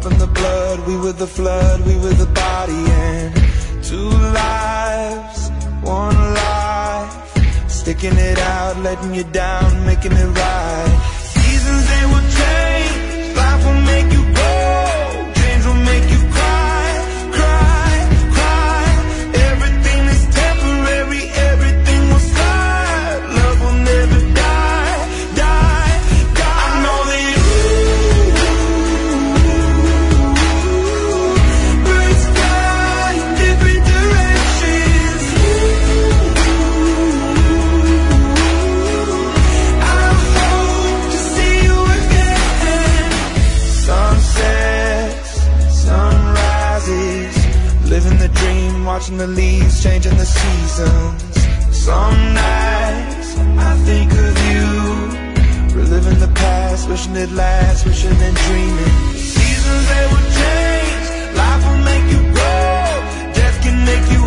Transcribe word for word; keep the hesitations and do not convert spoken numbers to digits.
up in the blood. We were the flood, we were the body. And two lives, one life, sticking it out, letting you down, making it right. Seasons, they will change. Life will make you grow. Dreams will make you cry, cry, cry. Everything is temporary, everything will slide. Love will never die, die, die. I know that you birds fly in different directions. I hope to see you again. Sunsets, sunrises, living the dream, watching the leaves, changing the seasons. Some nights I think of you, reliving the past, wishing it lasts, wishing and dreaming. Seasons, they will change. Life will make you grow. Death can make you